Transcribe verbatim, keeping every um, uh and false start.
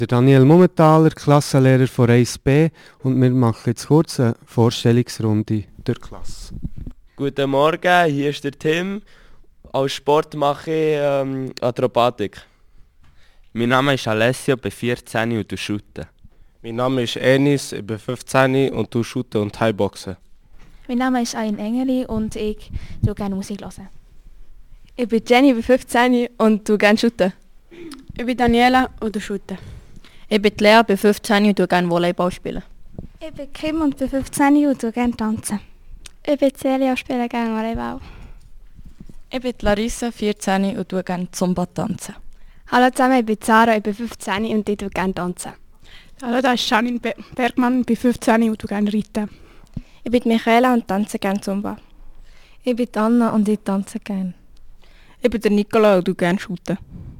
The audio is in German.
Der Daniel Mummentaler, Klassenlehrer von eins b, und wir machen jetzt kurz eine Vorstellungsrunde durch die Klasse. Guten Morgen, hier ist der Tim. Als Sport mache ich ähm, Akrobatik. Mein Name ist Alessio, bin vierzehn und du shooten. Mein Name ist Enis, ich bin fünfzehn und du shooten und Thai-Boxen. Mein Name ist Aline Engeli und ich höre gerne Musik hören. Ich bin Jenny, ich bin fünfzehn und du gerne shooten. Ich bin Daniela und du shooten. Ich bin Lea, bin fünfzehn und gerne Volleyball spielen. Ich bin Kim und bin fünfzehn und gerne tanzen. Ich bin Celia und spiele gerne Volleyball. Ich bin Larissa, vierzehn und tue gerne Zumba tanzen. Hallo zusammen, ich bin Sarah, ich bin fünfzehn und ich tue gerne tanzen. Hallo, das ist Janine Bergmann, ich bin fünfzehn und tue gerne reiten. Ich bin Michaela und tanze gerne Zumba. Ich bin Anna und ich tanze gerne. Ich bin der Nicola und tue gerne shooten.